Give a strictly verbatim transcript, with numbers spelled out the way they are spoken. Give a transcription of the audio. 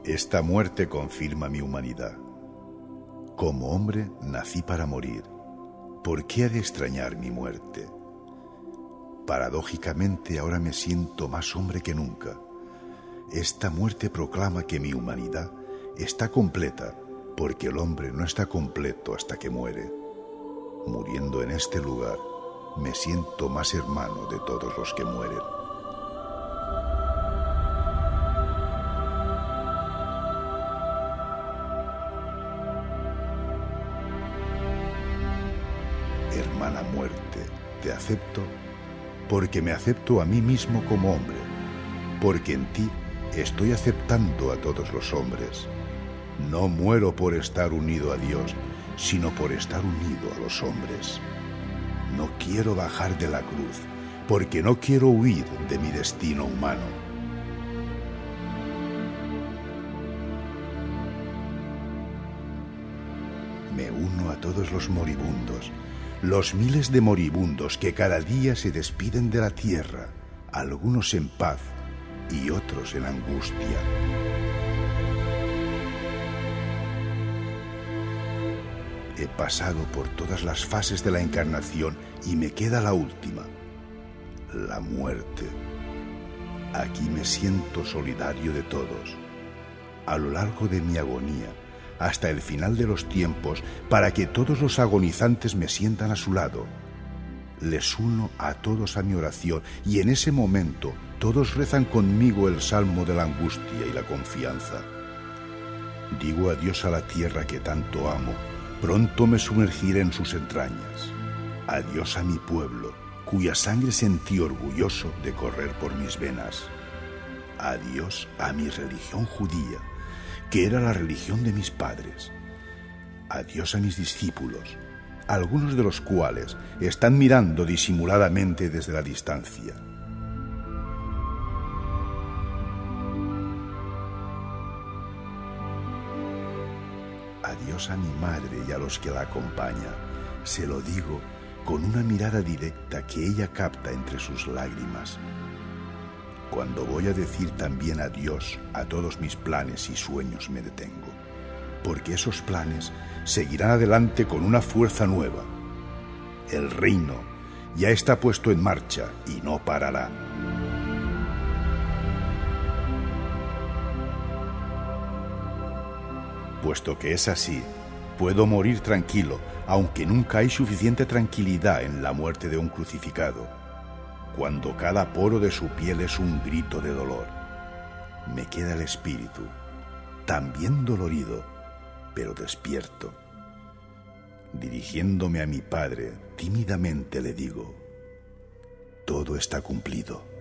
Esta muerte confirma mi humanidad. Como hombre nací para morir. ¿Por qué he de extrañar mi muerte? Paradójicamente ahora me siento más hombre que nunca. Esta muerte proclama que mi humanidad está completa, porque el hombre no está completo hasta que muere. Muriendo en este lugar, me siento más hermano de todos los que mueren. Hermana muerte, te acepto porque me acepto a mí mismo como hombre, porque en ti estoy aceptando a todos los hombres. No muero por estar unido a Dios, sino por estar unido a los hombres. No quiero bajar de la cruz, porque no quiero huir de mi destino humano. Me uno a todos los moribundos, los miles de moribundos que cada día se despiden de la tierra, algunos en paz y otros en angustia. He pasado por todas las fases de la encarnación y me queda la última, la muerte. Aquí me siento solidario de todos. A lo largo de mi agonía, hasta el final de los tiempos, para que todos los agonizantes me sientan a su lado. Les uno a todos a mi oración y en ese momento todos rezan conmigo el salmo de la angustia y la confianza. Digo adiós a la tierra que tanto amo, pronto me sumergiré en sus entrañas. Adiós a mi pueblo, cuya sangre sentí orgulloso de correr por mis venas. Adiós a mi religión judía, que era la religión de mis padres. Adiós a mis discípulos, algunos de los cuales están mirando disimuladamente desde la distancia. Adiós a mi madre y a los que la acompañan. Se lo digo con una mirada directa que ella capta entre sus lágrimas. Cuando voy a decir también adiós a todos mis planes y sueños me detengo, porque esos planes seguirán adelante con una fuerza nueva. El reino ya está puesto en marcha y no parará. Puesto que es así, puedo morir tranquilo, aunque nunca hay suficiente tranquilidad en la muerte de un crucificado. Cuando cada poro de su piel es un grito de dolor, me queda el espíritu, también dolorido, pero despierto. Dirigiéndome a mi padre, tímidamente le digo: todo está cumplido.